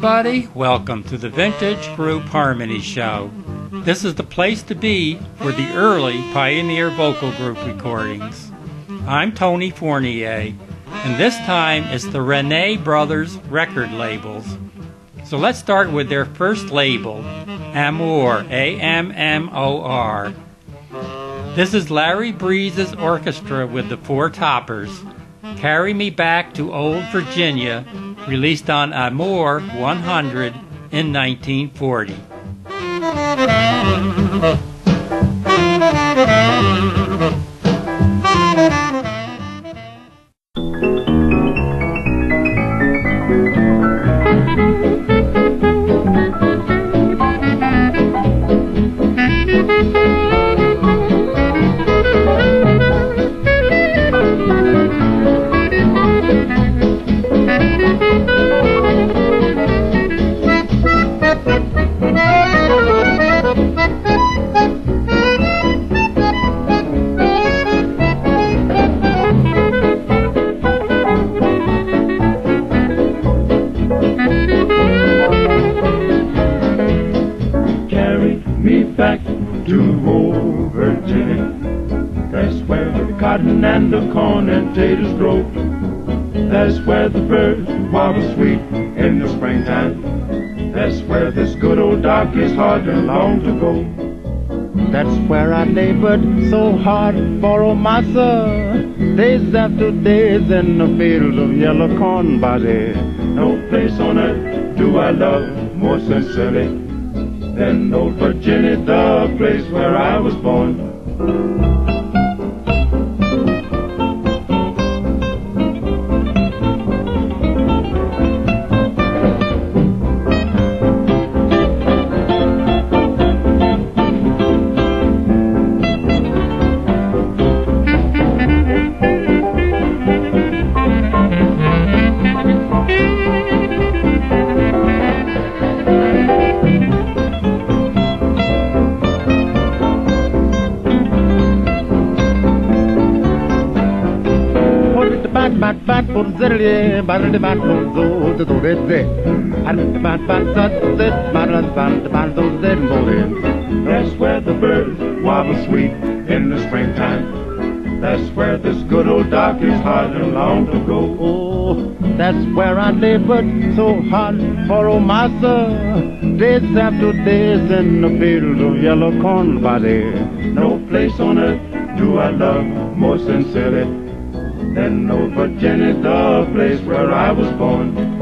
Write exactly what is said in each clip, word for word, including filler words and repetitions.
everybody, welcome to the Vintage Group Harmony Show. This is the place to be for the early Pioneer vocal group recordings. I'm Tony Fournier, and this time it's the Rene Brothers record labels. So let's start with their first label, Amour, A M M O R. This is Larry Breeze's orchestra with the Four Toppers, Carry Me Back to Old Virginia, released on Amour one hundred in nineteen forty. And the corn and taters grow. That's where the birds wobble sweet in the springtime. That's where this good old dock is hard and long to go. That's where I labored so hard for old massa, days after days in the fields of yellow corn body. No place on earth do I love more sincerely than old Virginia, the place where I was born. That's where the birds wobble sweet in the springtime. That's where this good old dock is hard and long to go. Oh, that's where I labored so hard for old massa, days after days in the fields of yellow corn body. No place on earth do I love more sincerely than old Virginia, the place where I was born.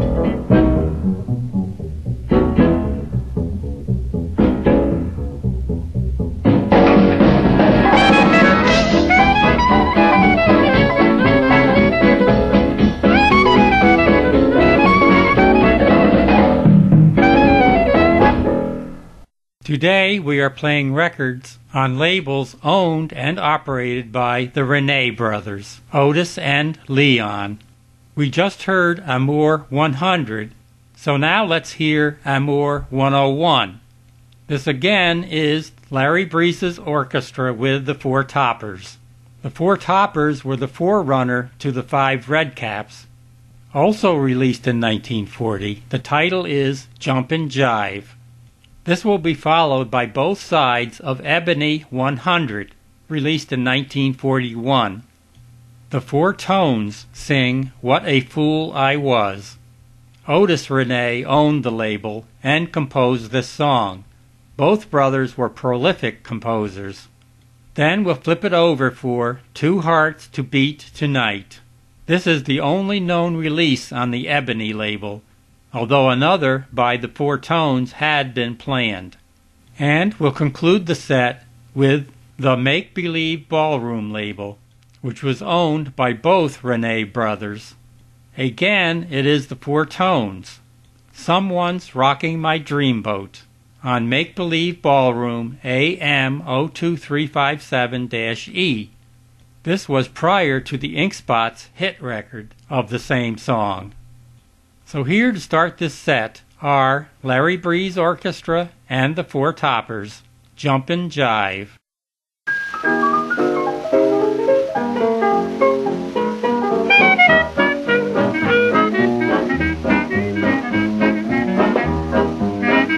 Today we are playing records on labels owned and operated by the Rene Brothers, Otis and Leon. We just heard Amour one hundred, so now let's hear Amour one oh one. This again is Larry Breeze's orchestra with the Four Toppers. The Four Toppers were the forerunner to the Five Redcaps. Also released in nineteen forty, the title is Jumpin' Jive. This will be followed by both sides of Ebony one hundred, released in nineteen forty-one. The Four Tones sing What a Fool I Was. Otis Rene owned the label and composed this song. Both brothers were prolific composers. Then we'll flip it over for Two Hearts to Beat Tonight. This is the only known release on the Ebony label, although another by the Four Tones had been planned. And we'll conclude the set with the Make Believe Ballroom label, which was owned by both Rene brothers. Again, it is the Four Tones. Someone's Rocking My Dreamboat on Make Believe Ballroom A M zero two three five seven E. This was prior to the Ink Spots hit record of the same song. So here to start this set are Larry Breeze Orchestra and the Four Toppers, Jumpin' Jive.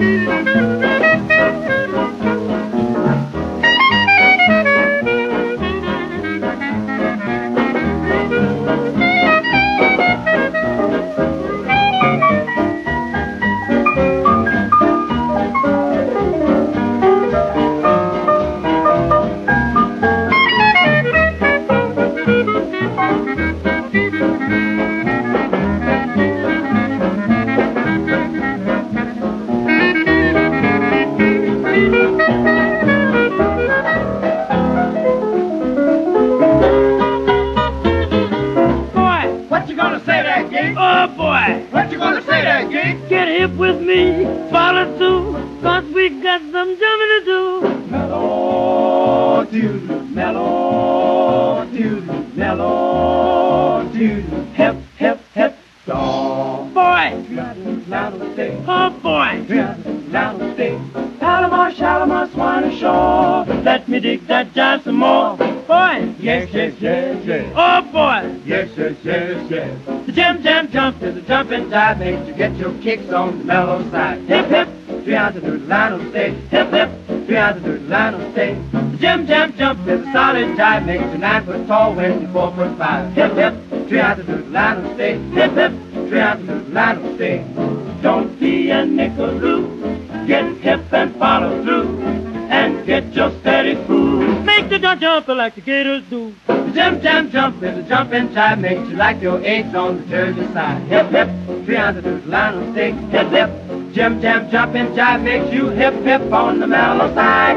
Oh boy, What you gonna say there, Gig? get hip with me, follow suit, cause we got some jumping to do. Mellow doodle, mellow doodle, mellow doodle. Hep, hep, hep, dog. Boy, Rattle, stay. oh boy, Rattle, stay. Palomar, Shalimar, swine ashore. let me dig that jive some more. Boy, Yes, yes, yes, yes. oh boy, Yes, yes, yes, yes. the jam jam jump is a jumping jive, Makes you get your kicks on the mellow side. hip hip, Three out to do the line on stage. hip hip, Three out to do the line on stage. the jam jam jump There's a solid jive, makes you nine foot tall when you're four foot five. hip hip, Three out to do the line on stage. hip hip, Three out to do the line on stage. don't be a nickeloo, get hip and follow through, and get your steady groove. Make the jump jump like the gators do. The jump, jump, jump is a jumping jive, makes you like your eggs on the Jersey side. Hip hip, Three out to do the line on stage. hip hip, Jim, jam, jumping jive makes you hip, hip on the mellow side.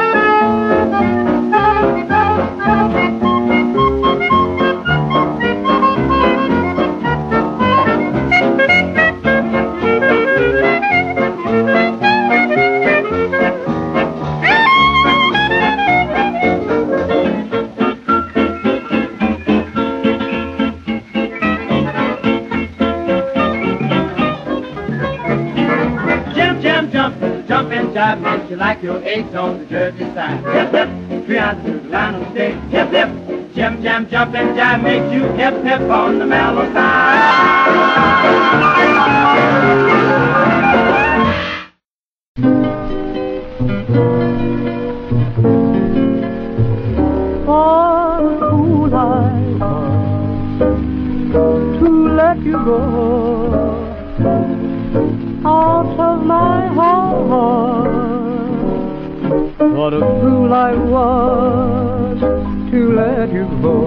Jim, jam, jump is a jumping jive makes you like your eggs on the Jersey side. Hip, hip, three out to do the line on stage. Hip, hip, jim, jam, jumping jive makes you hip, hip on the mellow side. for a fool I was to let you go out of my heart. What a fool I was to let you go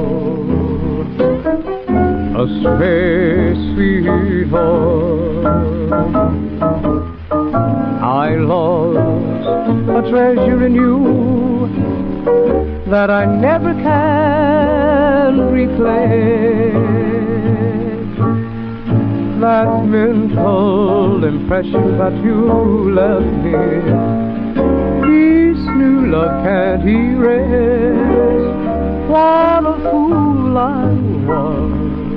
astray, sweetheart. I lost a treasure in you that I never can replace. That mental impression that you left me, this new love can't erase. What a fool I was,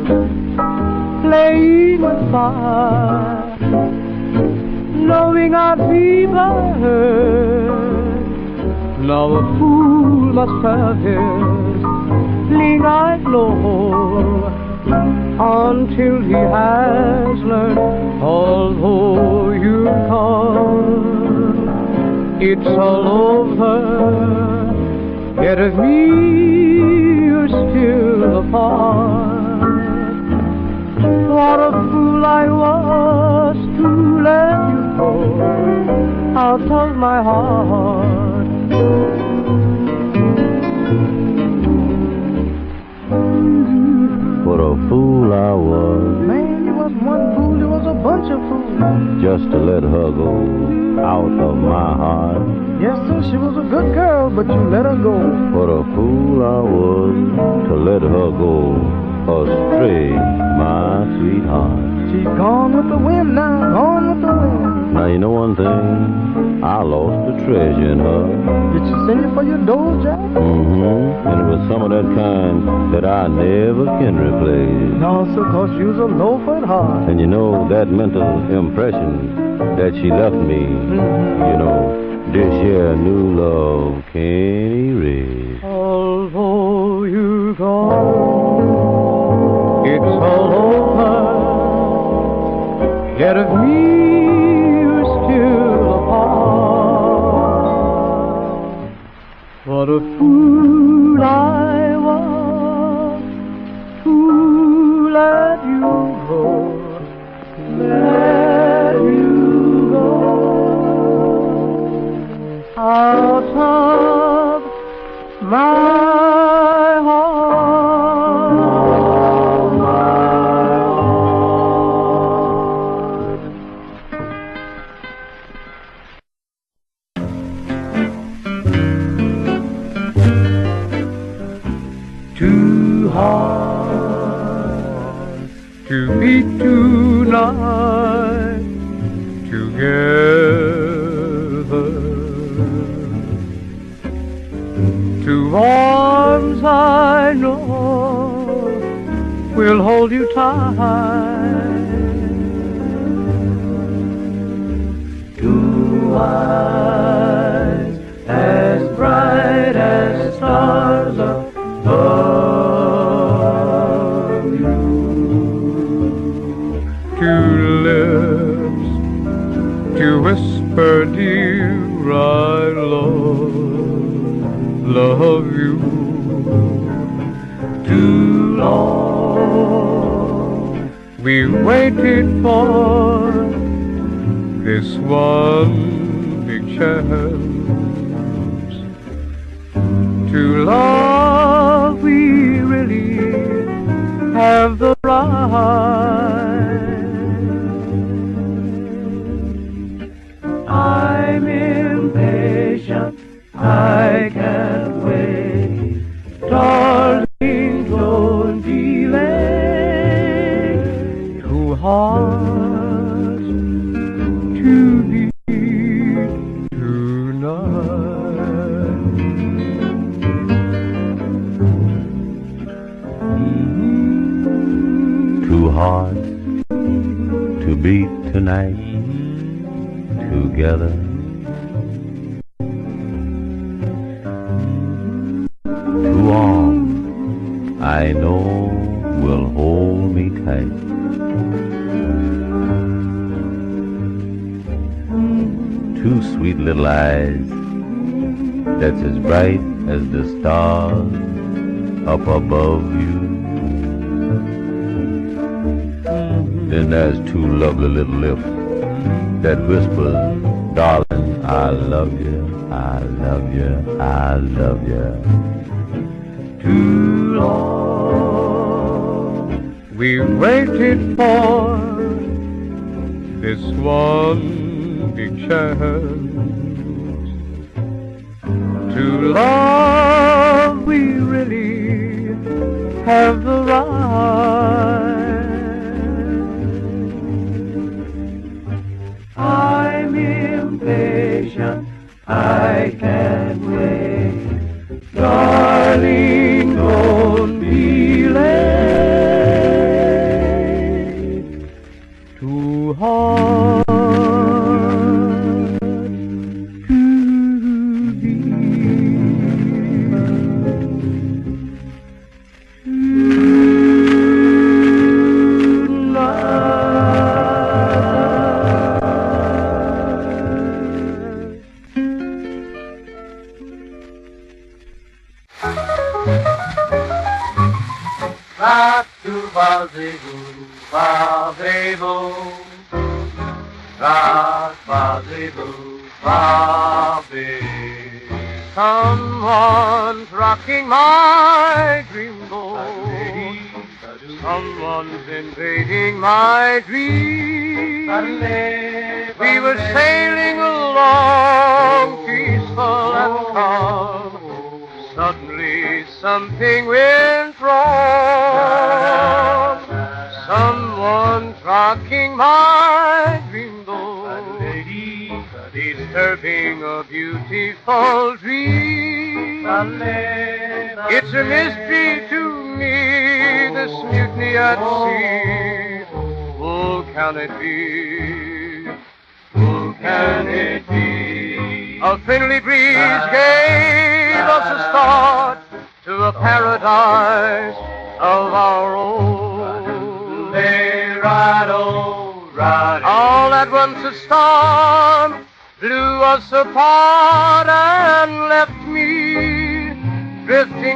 playing with fire, knowing I'd be burned. Now a fool must have his fling I know until he has learned. Although you come, it's all over. Yet of me you're still a part. What a fool I was to let you go out of my heart. What a fool I was, Man, you wasn't one fool, you was a bunch of fools. just to let her go out of my heart. Yes, sir, she was a good girl, but you let her go. What a fool I was to let her go astray, my sweetheart. She's gone with the wind now, gone with the wind. Now you know one thing, I lost a treasure in her. Did she send you for your dough, Jack? Mm-hmm. And it was some of that kind that I never can replace. No, sir, cause she was a loafer at heart. And you know, that mental impression that she left me, you know, this here new love can't erase. Although you're gone, it's all over. Yet of me you're still a a fool I was to let you go, let you go out of my two hearts to beat tonight together, two arms I know will hold you tight, two eyes as bright as stars above you, two lips to whisper, dear, I love, love you. Too long we waited for this one big chance to love. We really have the right. I'm impatient, I can't wait, darling, don't delay. Two hearts to beat tonight. Two hearts to beat tonight together. Two arms I know will hold me tight. Two sweet little eyes that's as bright as the stars up above you. Then there's two lovely little lips that whispers, darling, I love you, I love you, I love you. Too long we waited for this one big chance to love. We really have the right. I'm impatient, I can't wait, darling, don't be late. Two hearts to Ba-doo-ba-dee-boo, ba-dee-boo, ba-ba-dee-boo, ba-dee. Someone's rocking my dreamboat. Someone's invading my dream. We were sailing along, peaceful and calm. Suddenly something went wrong. Someone's rocking my dreamboat, disturbing a beautiful dream. It's a mystery to me, this mutiny at sea. Who can it be? Who can it be? A friendly breeze gave us a start to a paradise of our own. All at once a storm blew us apart and left me drifting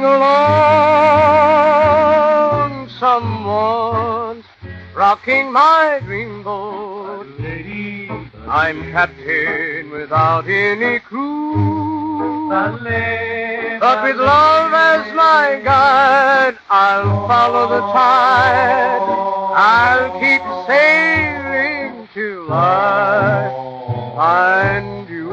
along, someone rocking my dreamboat. I'm captain without any crew, but with love as my guide, I'll follow the tide. I'll keep sailing till I find you.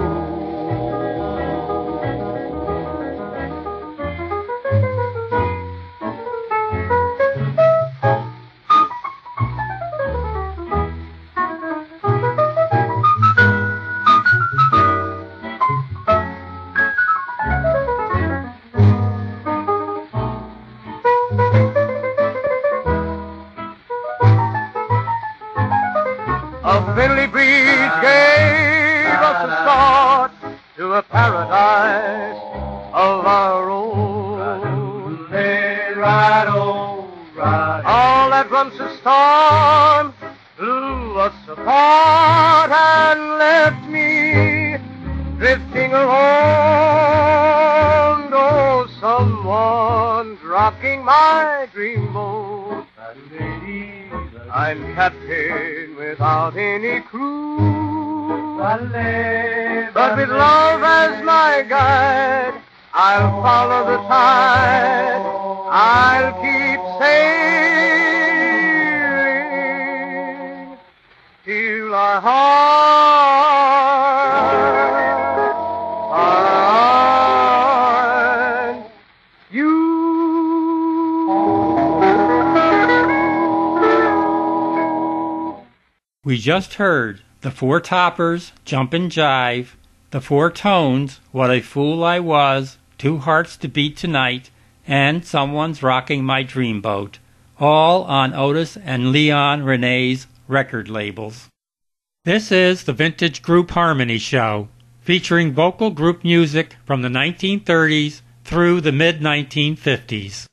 A friendly breeze gave us a start to a paradise of our own. Right on, right. All at once a storm blew us apart and left me drifting along. Oh, someone's rocking my dreamboat. I'm captain without any crew, but with love as my guide, I'll follow the tide. I'll keep sailing till I find you. We just heard the Four Toppers, Jumpin' Jive, the Four Tones, What a Fool I Was, Two Hearts to Beat Tonight, and Someone's Rocking My Dreamboat, all on Otis and Leon Renee's record labels. This is the Vintage Group Harmony Show, featuring vocal group music from the nineteen thirties through the mid nineteen fifties.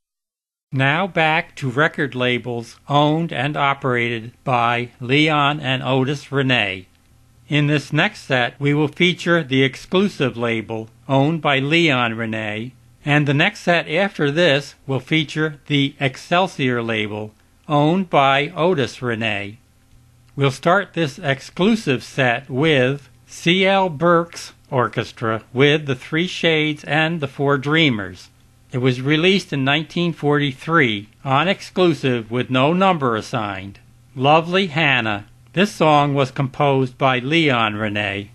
Now back to record labels owned and operated by Leon and Otis Renee. In this next set, we will feature the exclusive label owned by Leon Renee, and the next set after this will feature the Excelsior label owned by Otis Renee. We'll start this exclusive set with C L Burke's Orchestra with the Three Shades and the Four Dreamers. It was released in nineteen forty-three on exclusive with no number assigned. Lovely Hannah. This song was composed by Leon Renee.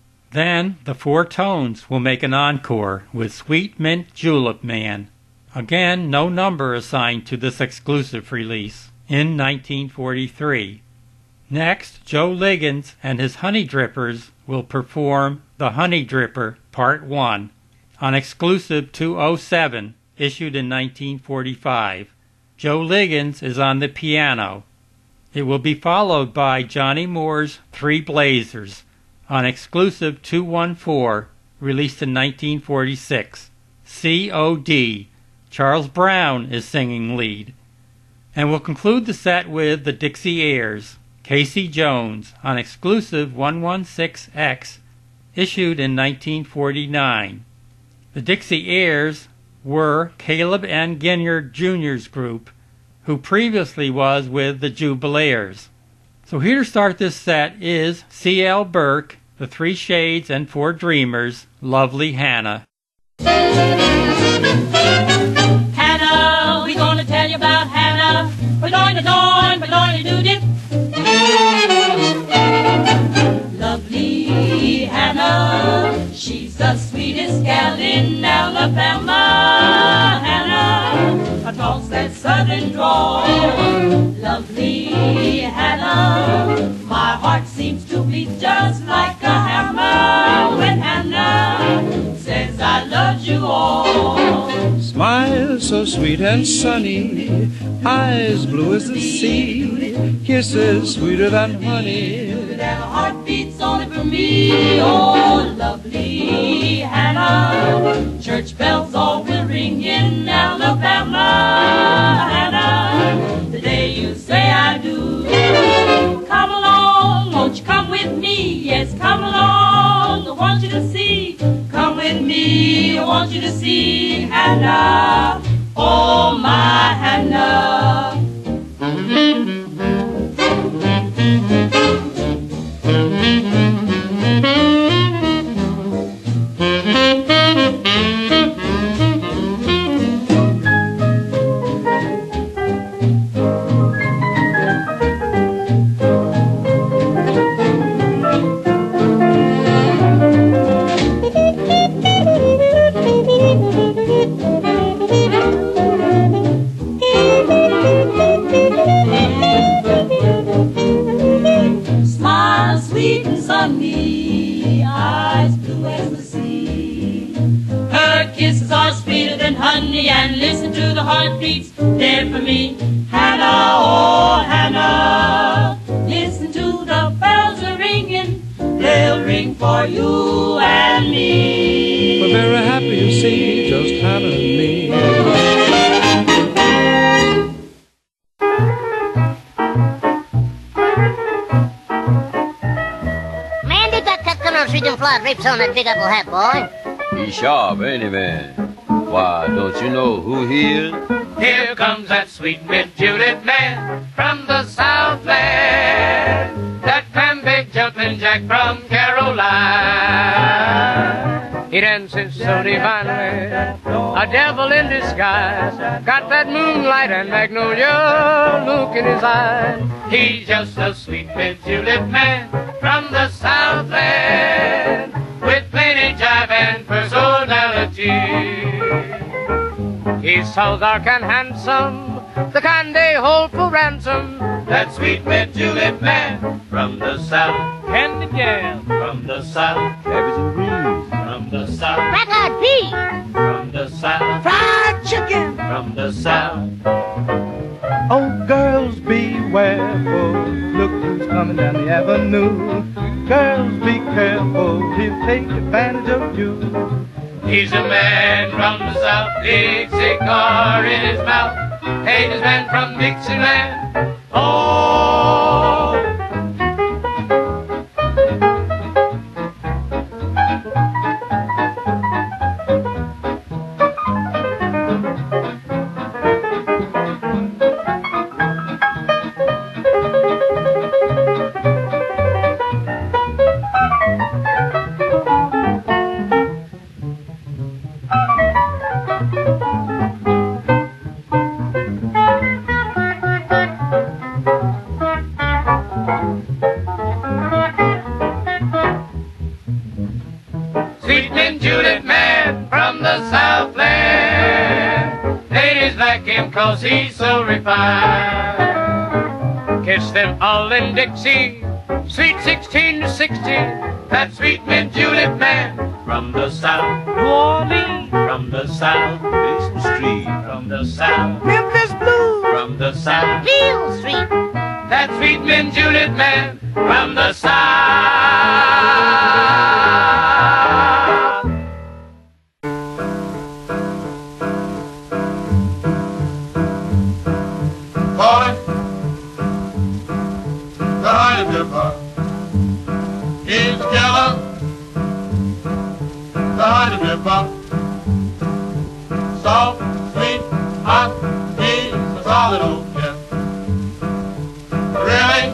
Then the Four Tones will make an encore with Sweet Mint Julep Man. Again, no number assigned to this exclusive release in nineteen forty-three. Next, Joe Liggins and his Honey Drippers will perform The Honey Dripper Part one. On exclusive two oh seven, issued in nineteen forty-five. Joe Liggins is on the piano. It will be followed by Johnny Moore's Three Blazers, on exclusive two fourteen, released in nineteen forty-six. C O D. Charles Brown is singing lead. And we'll conclude the set with the Dixie Airs, Casey Jones, on exclusive one sixteen X, issued in nineteen forty-nine. The Dixie Airs were Caleb and Ginyard Junior's group, who previously was with the Jubilaires. So here to start this set is C L Burke, the Three Shades and Four Dreamers, Lovely Hannah. Hannah, we're going to tell you about Hannah. We're going to join, we're going to do this. Lovely Hannah, she's the sweetest gal in Alabama. Hannah, a talks that southern drawl. Lovely Hannah, my heart seems to beat just like a hammer when Hannah says I love you all. Smile so sweet and sunny, eyes blue as the sea, kisses sweeter than honey, and a heart beats only for me. Oh, lovely Hannah, church bells all will ring in Alabama. Hannah, the day you say I do, come along, won't you come with me? Yes, come along, I want you to see. Come with with me. I want you to see Hannah, oh my Hannah. Smile sweet and sunny, eyes blue as the sea. Her kisses are sweeter than honey, and listen to the heartbeats there for me. Hannah, oh Hannah, listen to the bells are ringing. They'll ring for you and me. We're very happy, you see, just Hannah and me. Man, did that cat come on street and fly drapes on that big apple hat, boy? He's sharp, ain't he, man? Why, don't you know who he is? Here comes that sweet mid-Judith man from the Southland, that clam-bake jumping jack from Caroline. He dances so divinely, a devil in disguise, got that moonlight and magnolia look in his eyes. He's just a sweet mid-Judith man from the Southland, with plenty jive and personality. He's so dark and handsome, the kind they hold for ransom. That sweet mid-Judith man from the South. Candy jam from the South. Cabbage and greens from the South. Black-eyed pea from the South. Fried chicken from the South. Oh, girls beware, for look who's coming down the avenue. Girls be careful, he'll take advantage of you. He's a man from the South, big cigar in his mouth. Hey, this man from Dixieland. Oh. Sweet mid-Judith man from the Southland, ladies like him cause he's so refined. Kiss them all in Dixie, sweet sixteen to sixty, that sweet mid-Judith man from the South. New Orleans from the South. Mason Street From the South. Memphis Blues From the South. Beale Street. That sweet mid-Judith man from the South. Boy, the honey dipper, he's the killer. The honey dipper, soft, sweet, hot, he's a solid old cat. Really,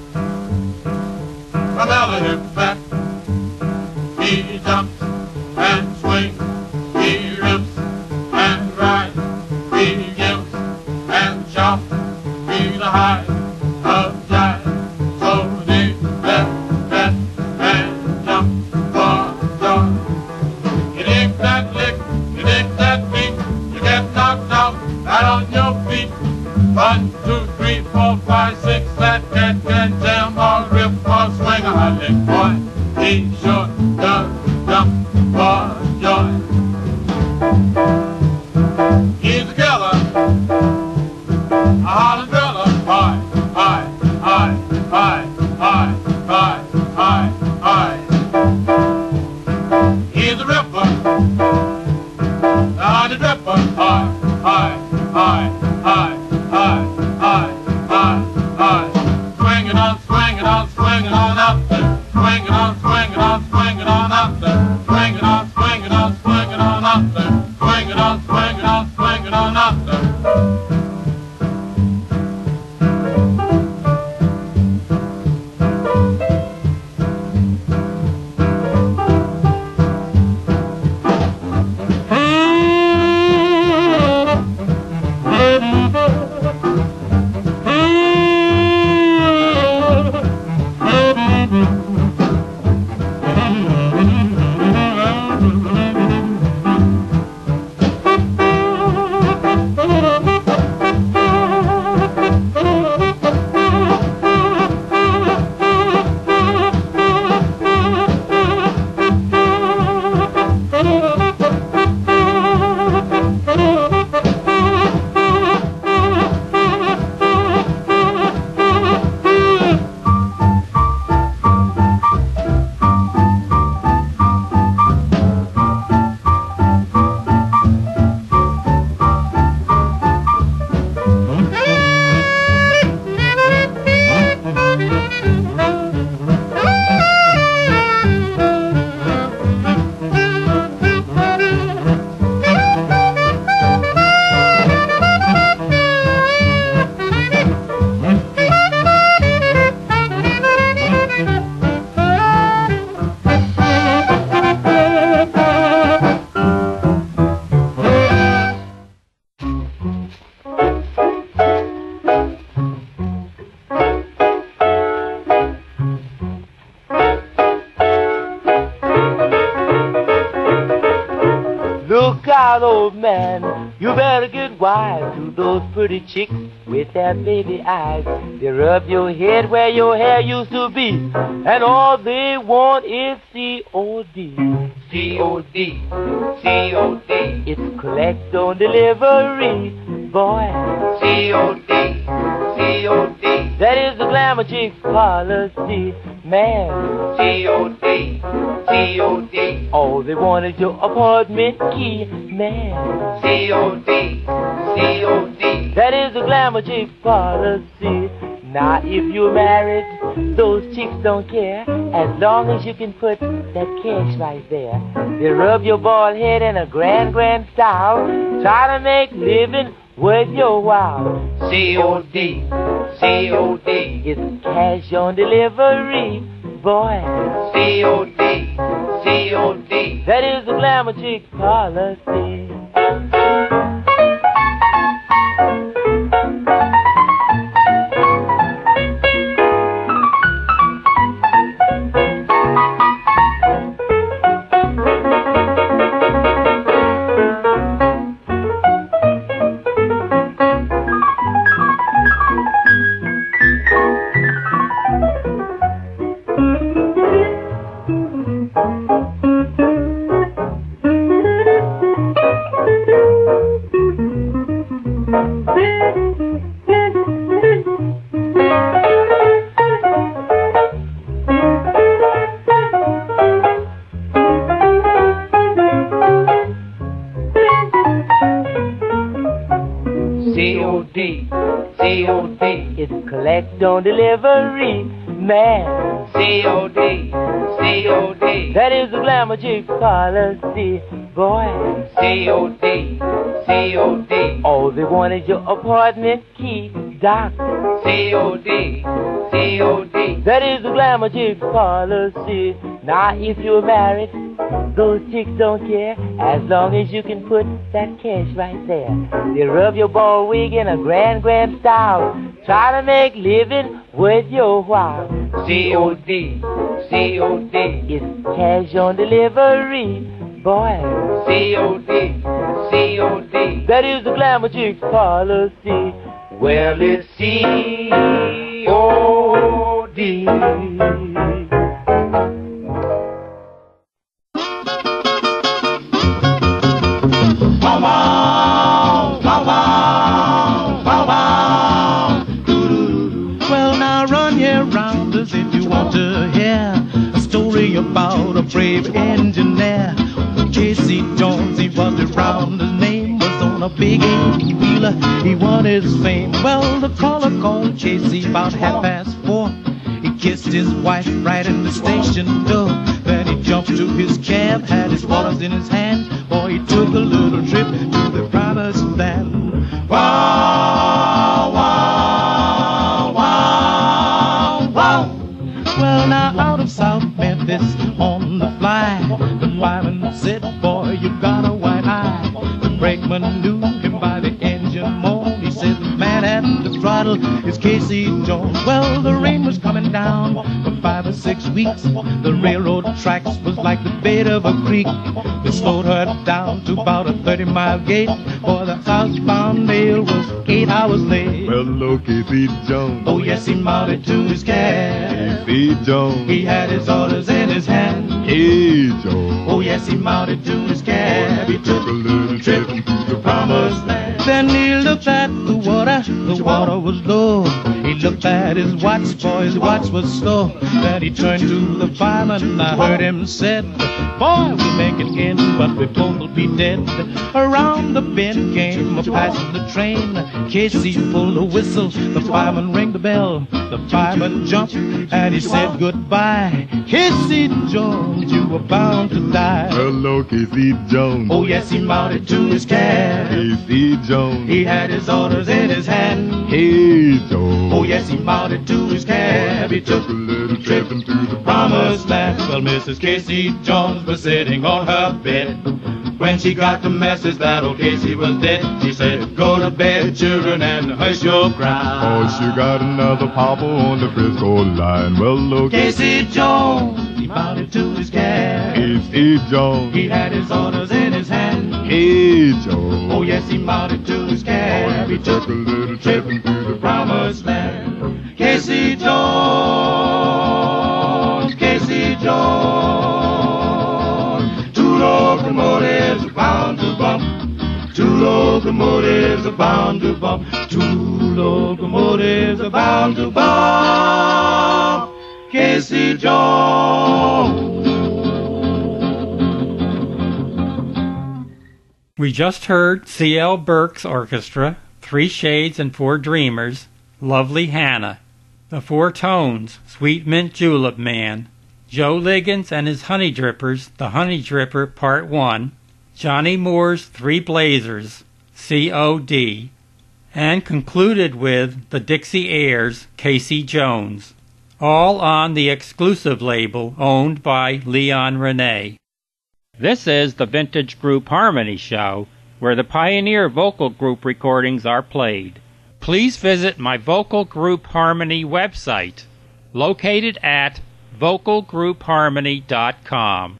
another hip fat. He jumps and swings, he rips and rides, he gives and chops. He's the high of jive, so deep that that and jump for joy. You dig that lick, you dig that beat, you get knocked out right on your feet. One, two, three, four, five, six, that cat can jam or rip or swing a hot lick, boy. He sure does jump for joy. He's a killer, a Holland driller, boy. Look out, old man, you better get wise to those pretty chicks with their baby eyes. They rub your head where your hair used to be, and all they want is C O D. C O D, C O D. It's collect on delivery, boy. C O D, C O D. That is the glamour chick policy, man. C O D, C O D. All they want is your apartment key, man. C O D, C O D. That is the glamour chick policy. Now if you're married, those chicks don't care, as long as you can put that cash right there. They rub your bald head in a grand, grand style, try to make living worth your while. C O D, C O D. It's cash on delivery, boy. C O D, C O D. That is the glamour chick policy. On delivery, man. C O D, C O D. That is the glamour chick policy, boy. C O D, C O D. All they want is your apartment key, doc. C O D, C O D. That is the glamour chick policy. Now if you're married, those chicks don't care, as long as you can put that cash right there. They rub your bald wig in a grand, grand style, try to make living worth your while. C O D, C O D. It's cash on delivery, boy. C O D, C O D. That is the glamour chick policy. Well, it's C O D. About a brave engineer, Casey Jones, he was around. His name was on a big eight-wheeler. He won his fame. Well, the caller called Casey about half past four. He kissed his wife right in the station door. Then he jumped to his cab, had his waters in his hand. Boy, he took a little trip to the promised land. Wow, wow, wow, wow. Well, now out of South Memphis on the fly, the fireman said, boy, you got a white eye. The brakeman knew him by the engine moan. He said, the man at the throttle is Casey Jones. Well, the rain was coming down for five or six weeks. The railroad tracks was like the bed of a creek. They slowed her down to about a thirty-mile gait, for the southbound mail was eight hours late. Well, hello, Casey Jones. Oh, yes, he mounted to his cab. Casey Jones. He had his orders in his hand. Casey Jones. Oh, yes, he mounted to his cab. He took a little trip to the promised land. Then he looked at the water. The water was low. He looked at his watch, boy, his watch was slow. Then he turned to the fireman. I heard him said, boy, we'll make it in, but we both will be dead. Around the bend came a passenger train. Casey pulled a whistle. The fireman rang the bell. The fireman jumped and he said goodbye. Casey Jones, you were bound to die. Hello, Casey Jones. Oh, yes, he mounted to his cab. Casey Jones. He had his orders in his hand. Casey Jones. Oh, yes, he mounted to his cab. He took a little trip into the promised land. Well, Missus Casey Jones was sitting on her bed. When she got the message that old Casey was dead, she said, go to bed, children, and hush your cry. Oh, she got another papa on the Frisco line. Well, look, Casey Jones, he mounted to his cab. Casey Jones. He had his orders in his hand. Hey, Joe. Oh, yes, he mounted to his cab. He took a little trip into the promised land. Casey Jones, Casey Jones. Two locomotives are bound to bump. Two locomotives are bound to bump. Two locomotives are bound to bump. Casey Jones. We just heard C L Burke's orchestra, Three Shades and Four Dreamers, Lovely Hannah, The Four Tones, Sweet Mint Julep Man, Joe Liggins and his Honey Drippers, The Honey Dripper Part one, Johnny Moore's Three Blazers, C O D, and concluded with the Dixie Airs, Casey Jones, all on the exclusive label owned by Leon Rene. This is the Vintage Group Harmony Show, where the Pioneer Vocal Group recordings are played. Please visit my Vocal Group Harmony website, located at vocal group harmony dot com.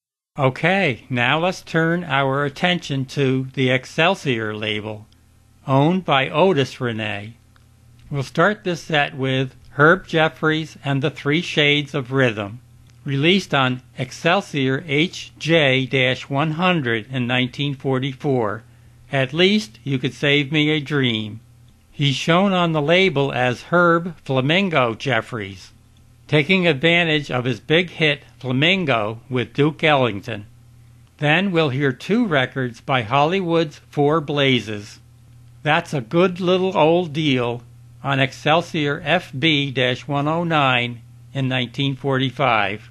Okay, now let's turn our attention to the Excelsior label, owned by Otis Rene. We'll start this set with Herb Jeffries and the Three Shades of Rhythm, released on Excelsior H J one hundred in nineteen forty-four. At Least You Could Save Me a Dream. He's shown on the label as Herb Flamingo Jeffries, taking advantage of his big hit Flamingo with Duke Ellington. Then we'll hear two records by Hollywood's Four Blazes. That's a Good Little Old Deal on Excelsior F B one oh nine in nineteen forty-five,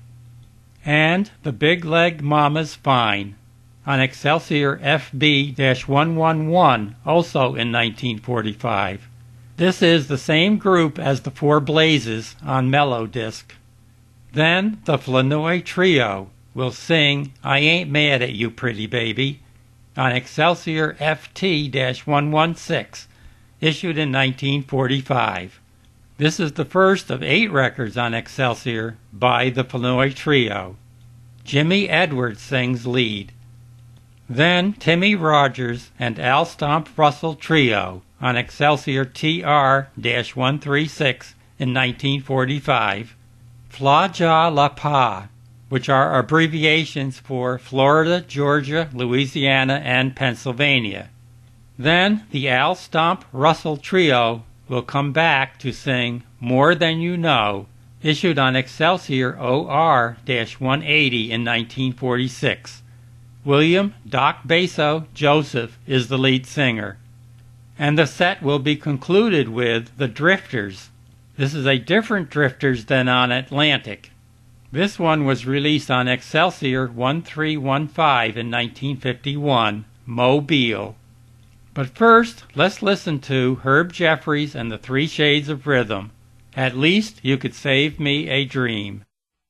and The Big Leg Mama's Fine on Excelsior F B one eleven, also in nineteen forty-five. This is the same group as the Four Blazes on Mellow Disc. Then the Flournoy Trio will sing I Ain't Mad at You Pretty Baby on Excelsior F T one sixteen, issued in nineteen forty-five. This is the first of eight records on Excelsior by the Flournoy Trio. Jimmy Edwards sings lead. Then Timmy Rogers and Al Stomp Russell Trio on Excelsior T R one thirty-six in nineteen forty-five. Fla Ja La Pa, which are abbreviations for Florida, Georgia, Louisiana, and Pennsylvania. Then the Al Stomp Russell Trio will come back to sing More Than You Know, issued on Excelsior O R one eighty in nineteen forty-six. William Doc Basso Joseph is the lead singer. And the set will be concluded with The Drifters. This is a different Drifters than on Atlantic. This one was released on Excelsior thirteen fifteen in nineteen fifty-one, Mobile. But first, let's listen to Herb Jeffries and the Three Shades of Rhythm. At Least You Could Save Me a Dream.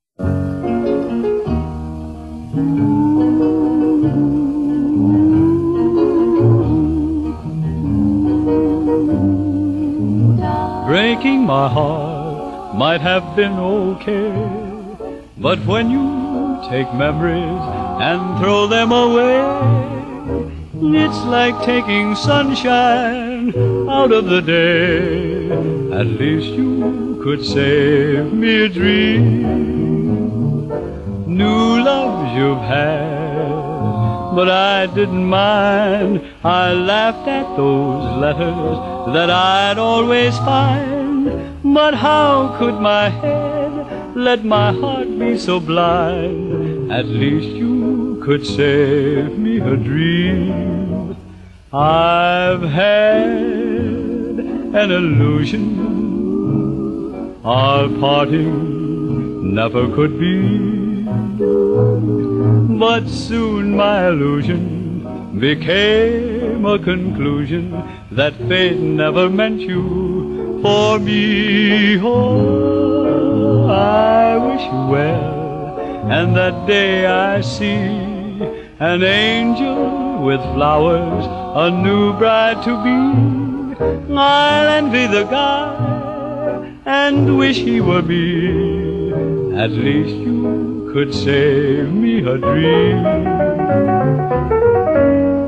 Breaking my heart might have been okay, but when you take memories and throw them away, it's like taking sunshine out of the day. At least you could save me a dream. New loves you've had, but I didn't mind. I laughed at those letters that I'd always find. But how could my head let my heart be so blind? At least you could save me a dream. I've had an illusion our parting never could be, but soon my illusion became a conclusion that fate never meant you for me. Oh, I wish you well, and that day I see an angel with flowers, a new bride to be. I'll envy the guy and wish he were me. At least you could save me a dream.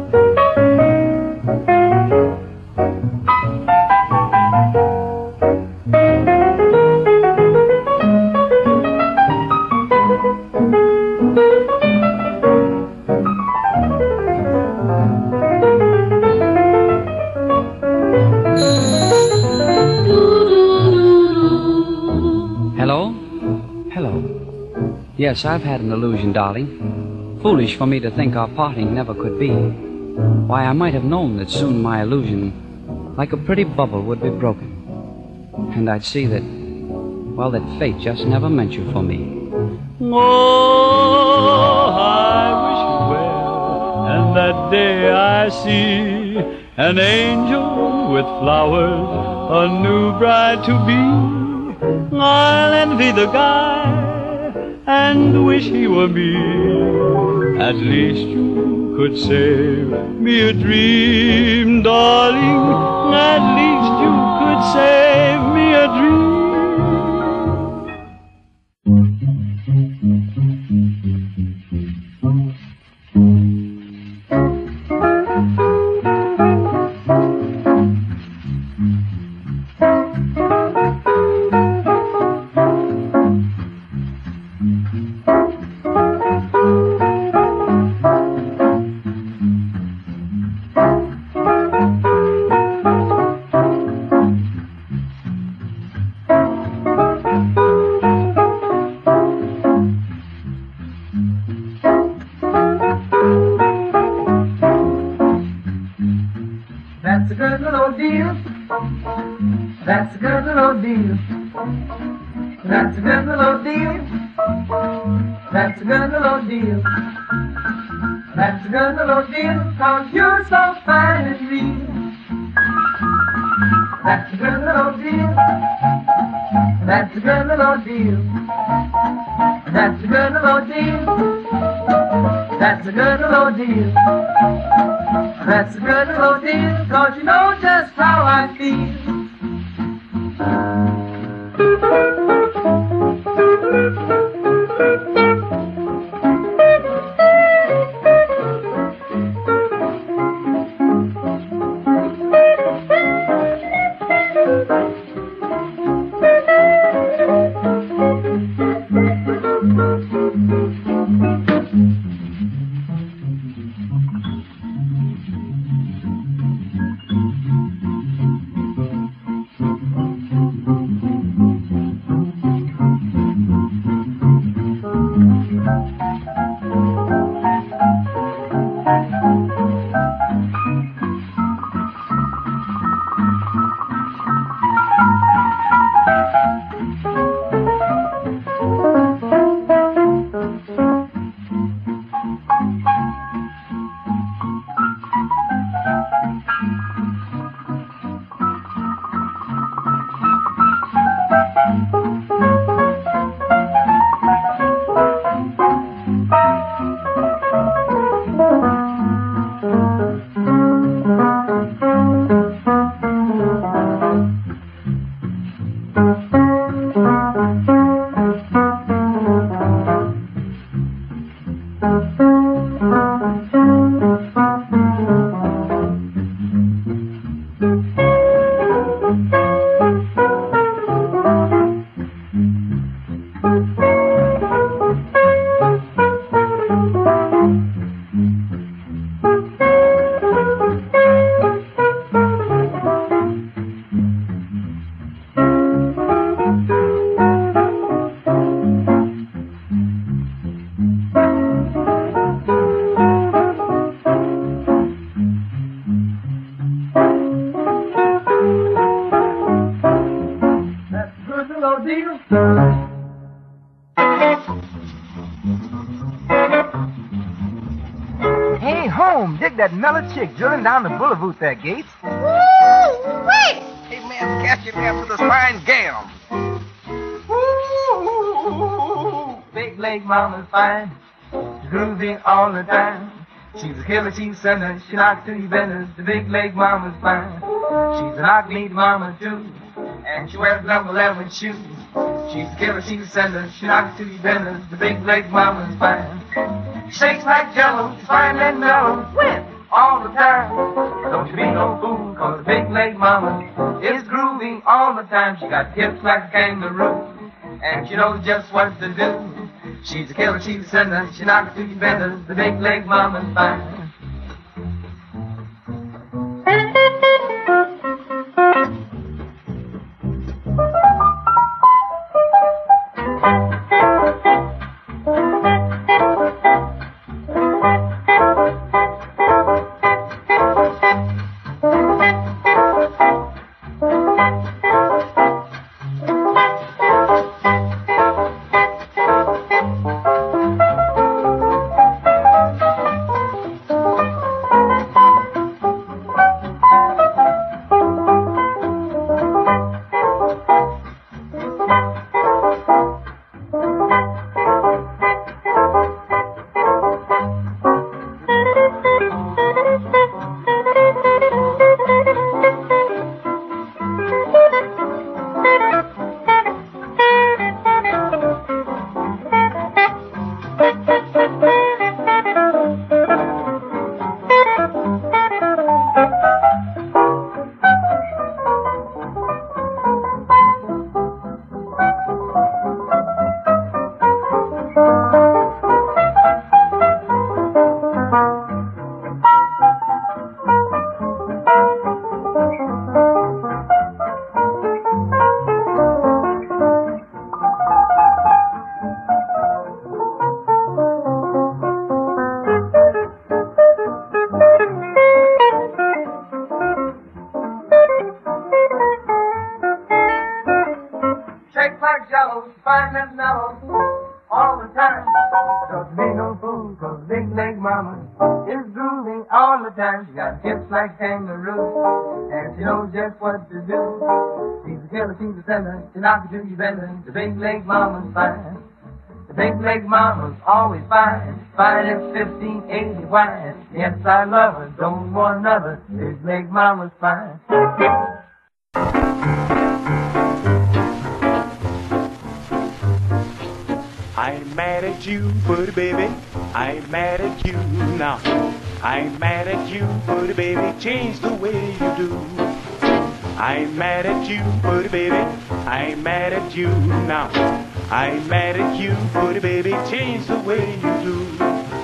Yes, I've had an illusion, darling. Foolish for me to think our parting never could be. Why, I might have known that soon my illusion, like a pretty bubble, would be broken. And I'd see that, well, that fate just never meant you for me. Oh, I wish you well, and that day I see an angel with flowers, a new bride to be. I'll envy the guy and wish he were me. At least you could save me a dream, darling. At least you could save me a dream. That's a good little deal. That's a good little deal. That's a good little deal. That's a good little deal, 'cause you're so fine and real. That's a good little deal. That's a good little deal. That's a good little deal. That's a good little deal. That's a good little deal, 'cause you know just how I feel. Hey, home, dig that mellow chick drilling down the boulevard there, Gates. Woo! Wait! Hey, man, catch your man with a fine gal. Ooh, big leg mama's fine, groovy all the time. She's a killer, she's center, she knocks to your benders. The big leg mama's fine. She's an ugly mama too, and she wears number eleven shoes. She's a killer, she's a center, she knocks to your benders. The big leg mama's fine. She shakes like jello, she's fine and mellow, whip all the time. Don't you be no fool, 'cause the big leg mama is groovy all the time. She got hips like a kangaroo, and she knows just what to do. She's a killer, she's a sender, she knocks to your benders. The big leg mama's fine. mellow, fine and mellow all the time. Cause me no fool, cause big leg mama is grooving all the time. She got hips like kangaroo, and she knows just what to do. She's a killer, she's a sender, she knocks you to your bender. The big leg mama's fine. The big leg mama's always fine. Fine as fifteen eighty wine. Yes, I love her, don't want another. Big leg mama's fine. I'm mad at you, pretty baby. I'm mad at you now. I'm mad at you, pretty baby. Change the way you do. I'm mad at you, pretty baby. I'm mad at you now. I'm mad at you, pretty baby. Change the way you do.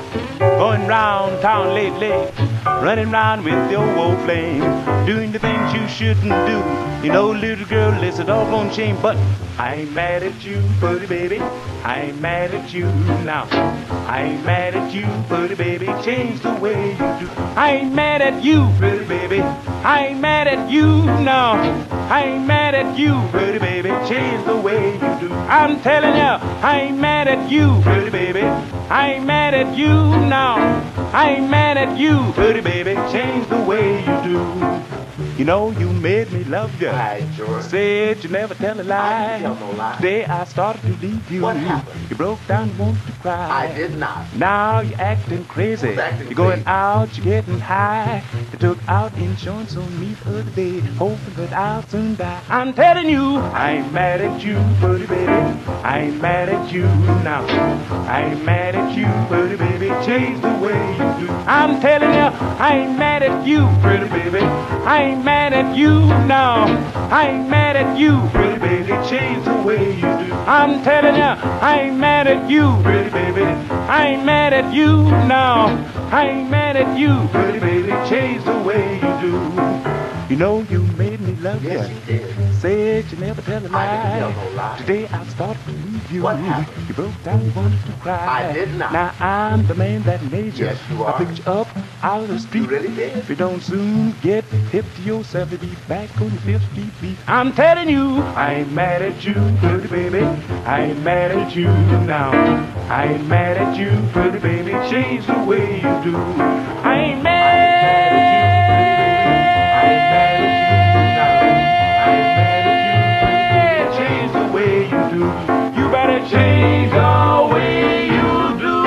Going round town lately, running round with your old flame, doing the things you shouldn't do. You know, little girl, it's a doggone shame, but I'm mad at you, pretty baby. I'm mad at you now. I'm mad at you, pretty baby. Change the way you do. I'm mad at you, pretty baby. I'm mad at you now. I'm mad at you, pretty baby. Change the way you do. I'm telling you, I'm mad at you, pretty baby. I'm mad at you now. I'm mad at you, pretty baby. Change the way you do. You know you made me love you. Right, George. Said you never tell a lie. I didn't tell no lie. Today I started to leave you. What happened? You broke down and wanted to cry. I did not. Now you're acting crazy. Acting you're going crazy. out, you're getting high. You took out insurance on me the other day, hoping that I'll soon die. I'm telling you, I'm mad at you, pretty baby. I'm mad at you now. I'm mad at you, pretty baby. Change the way you do. I'm telling you, I'm mad at you, pretty baby. I'm mad at you now. I'm mad at you, pretty baby. Change the way you do. I'm telling you, I'm mad at you, pretty baby. I'm mad at you now. I'm mad at you, pretty baby. Change the way you do. You know you made me love you. Yes, you did. Said you never tell a lie. I didn't tell no lie. Today I started to leave you. What happened? You broke down, you wanted to cry. I did not. Now I'm the man that made you. Yes, you I are. picked you up out of the street. You really did. If you don't soon get hip to yourself, you'll be back on your fifth street beat. I'm telling you, I'm mad at you, pretty baby. I'm mad at you now. I'm mad at you, pretty baby. Change the way you do. I'm mad at you, pretty baby. I'm mad at you now. I'm mad at you, pretty baby. Change the way you do. You better change the way you do.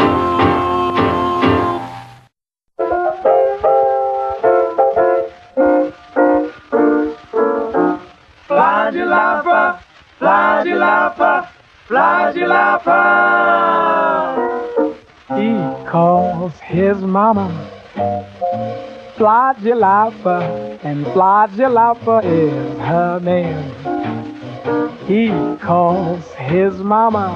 Flagelapa, flagelapa, flagelapa. He calls his mama Flagelapa, and Flagelapa is her name. He calls his mama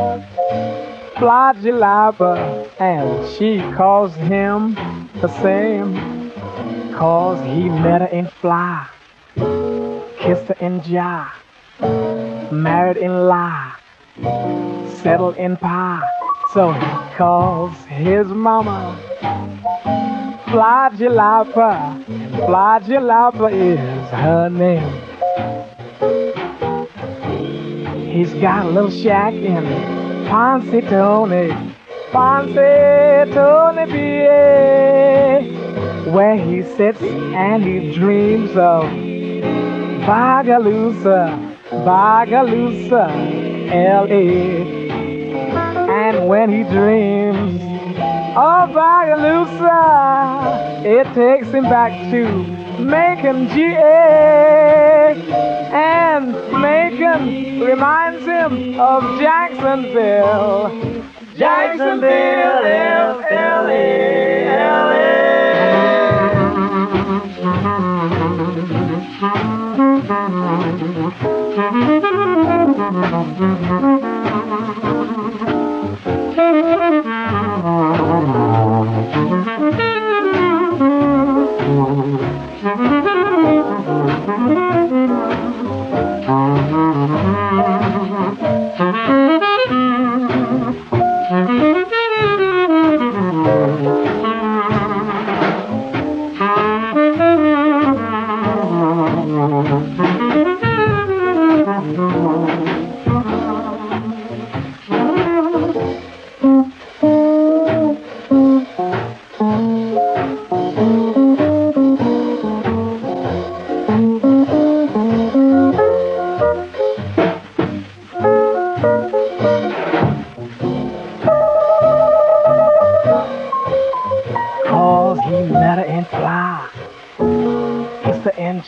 Flagelapa, and she calls him the same. Cause he met her in Fly, kissed her in Jar, married in Lie, settled in Pie. So he calls his mama Flagelapa, and Flagelapa is her name. He's got a little shack in Poncetone, Poncetone, P A, where he sits and he dreams of Bogalusa, Bogalusa, L A. And when he dreams of Bogalusa, it takes him back to Macon, G A. And Macon reminds him of Jacksonville, Jacksonville, L A, L A.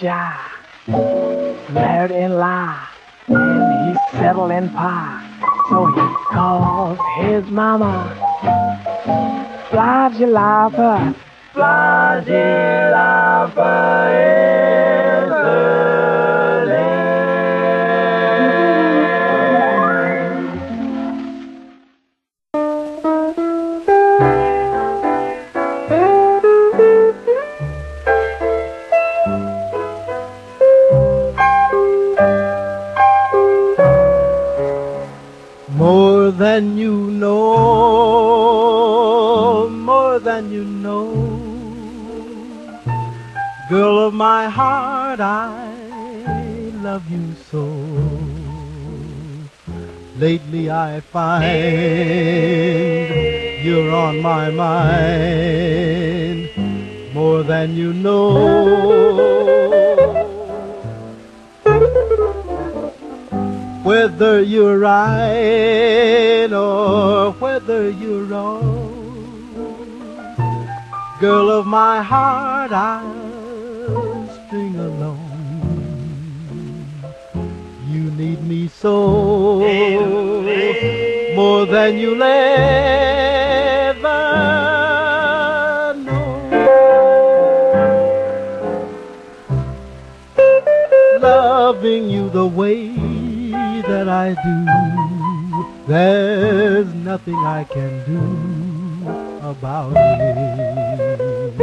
shy, married in lie, and he settled in pie. So he calls his mama, Fly Jalapa, Fly Jalapa is early. More than you know, more than you know, girl of my heart, I love you so. Lately I find you're on my mind, more than you know. Whether you're right or whether you're wrong, girl of my heart, I'll string along. You need me so, more than you'll ever know. Loving you the way that I do, there's nothing I can do about it.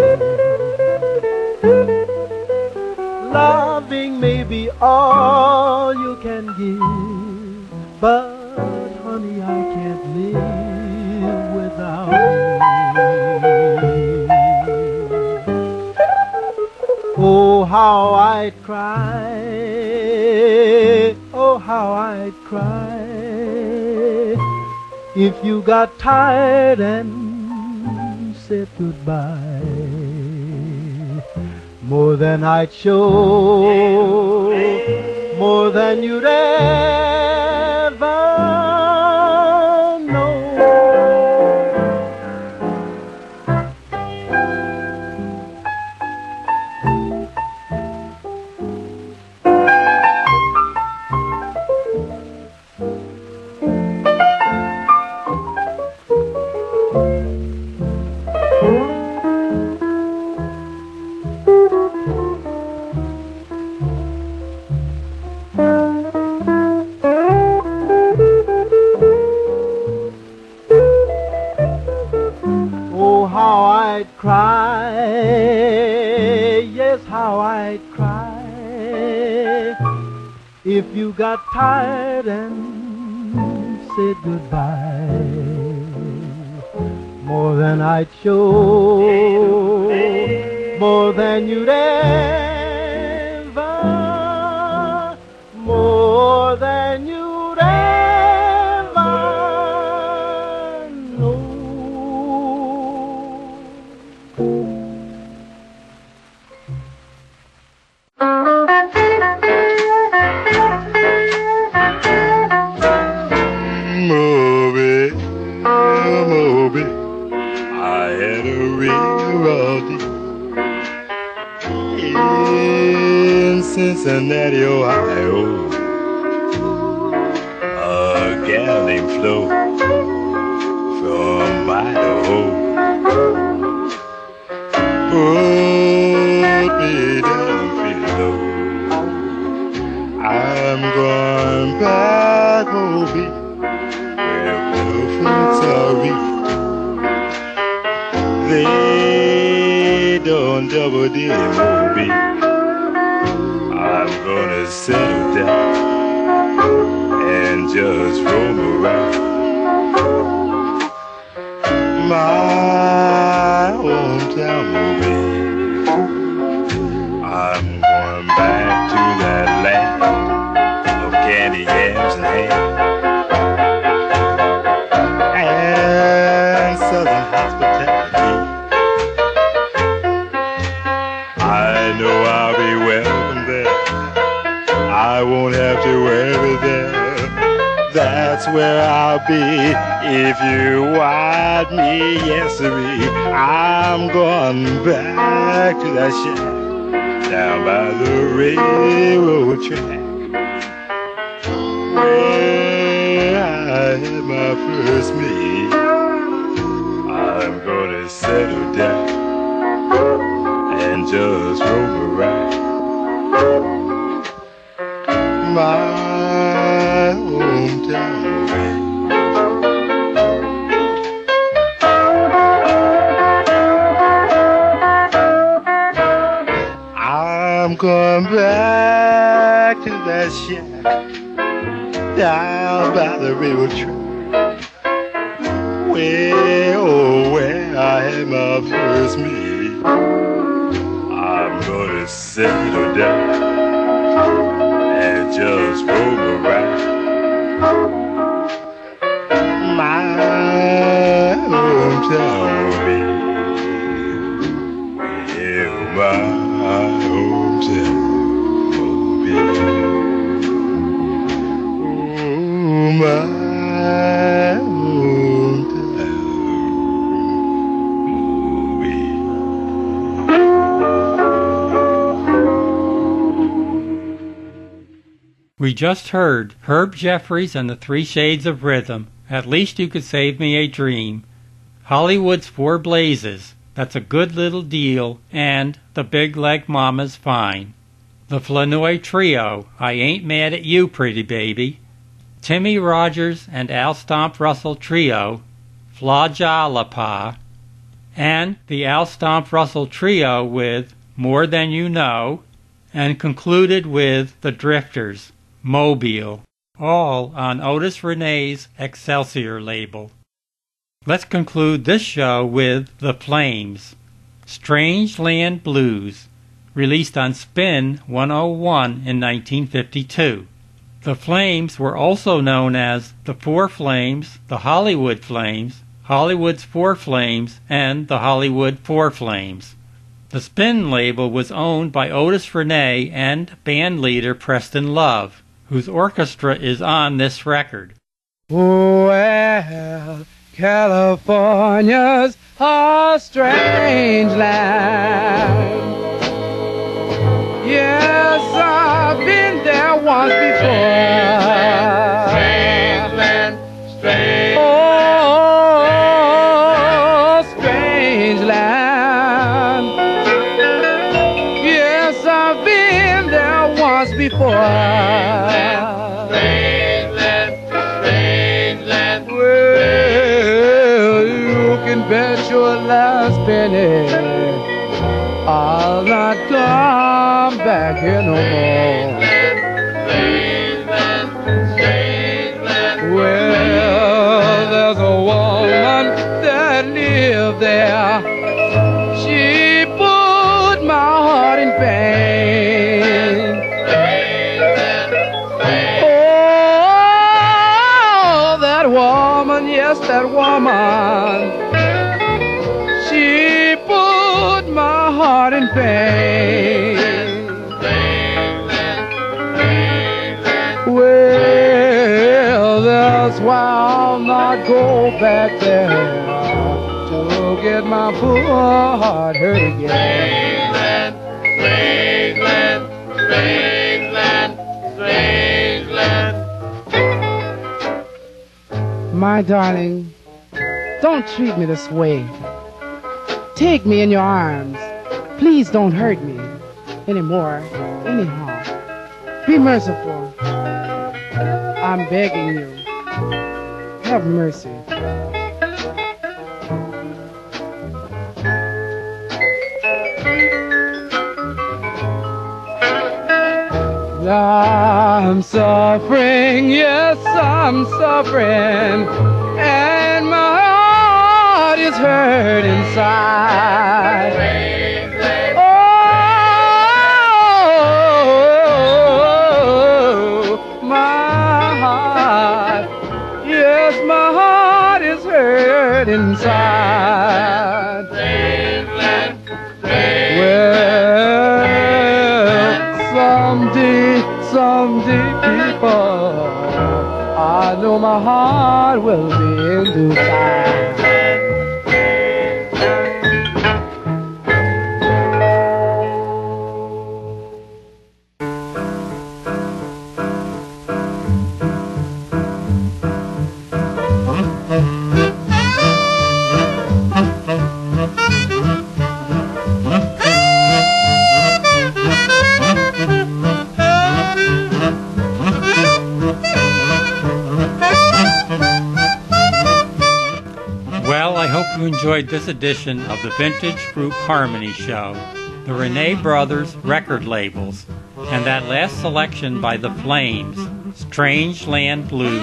Loving may be all you can give, but honey, I can't live without you. Oh, how I'd cry, oh, how I'd cry if you got tired and said goodbye. More than I'd show, more than you'd ever know. Cry, yes, how I'd cry if you got tired and said goodbye. More than I'd show, more than you'd ever, more than you'd ever know. Moby, Moby, I had a real rough day in Cincinnati, Ohio. A gal named Flo from Idaho put me down feeling low. I'm going back, Moby, where the fruits are real. They don't double dip, Moby. I'm gonna settle down and just roam around my hometown, Moby. I'm going back to that land of candy yams and ham and southern hospitality. I know I'll be welcome there. I won't have to worry there. That's where I'll be if you want me, yes sirree. I'm going back to that shack down by the railroad track, where I had my first meet. I'm gonna settle down and just roam around my hometown way. I'm going back to that shack down by the railroad track, where, oh, where I had my first meet. I'm gonna settle down and just roam around my hometown way. Well, my hometown way. Oh, my We just heard Herb Jeffries and the Three Shades of Rhythm, At Least You Could Save Me a Dream, Hollywood's Four Blazes, That's a Good Little Deal, and The Big Leg Mama's Fine. The Flournoy Trio, I Ain't Mad at You, Pretty Baby, Timmy Rogers and Al Stomp Russell Trio, Flajalapa, and the Al Stomp Russell Trio with More Than You Know, and concluded with The Drifters, Mobile, all on Otis Renee's Excelsior label. Let's conclude this show with The Flames, Strange Land Blues, released on Spin one oh one in nineteen fifty-two. The Flames were also known as the Four Flames, the Hollywood Flames, Hollywood's Four Flames, and the Hollywood Four Flames. The Spin label was owned by Otis Renee and bandleader Preston Love, whose orchestra is on this record. Well, California's a strange land. Yes, I've been there once before. Strange land, strange land. Oh, strange land. Yes, I've been there once before. Strange land, strange land. Well, you can bet your last penny I'll not come back here no more. Well, there's a woman that lived there. She put my heart in pain. Oh, that woman, yes, that woman. She put my heart in pain. Well, that's why I'll not go back there to get my poor heart hurt again. Strange land, strange land, strange land, strange land. My darling, don't treat me this way. Take me in your arms. Please don't hurt me anymore, anyhow. Be merciful. I'm begging you. Have mercy. I'm suffering, yes, I'm suffering, and my heart is hurt inside. Oh, my heart, yes, my heart is hurt inside. Well, someday, someday, people, I know my heart will be in due time. Well, I hope you enjoyed this edition of the Vintage Group Harmony Show, the Rene Brothers record labels, and that last selection by the Flames, Strange Land Blues.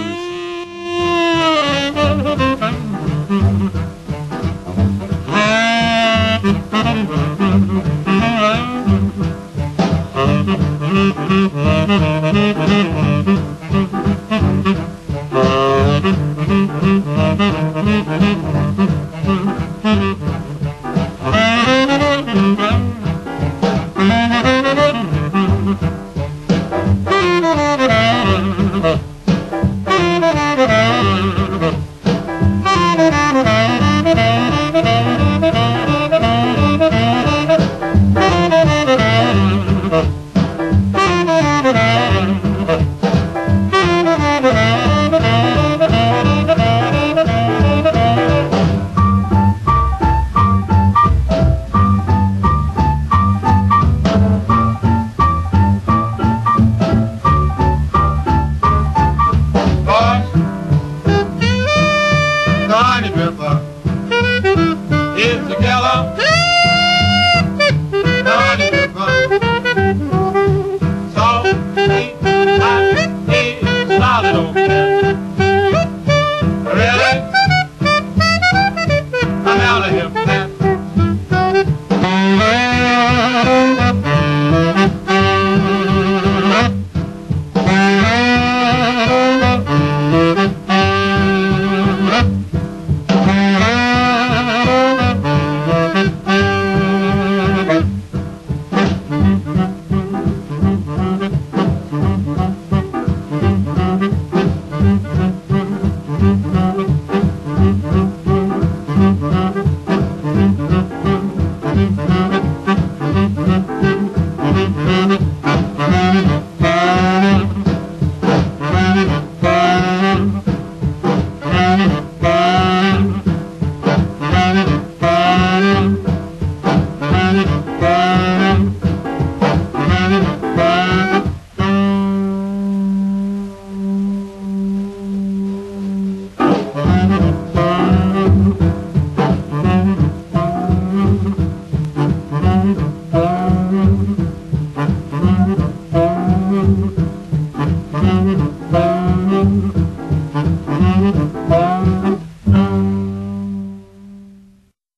Thank you.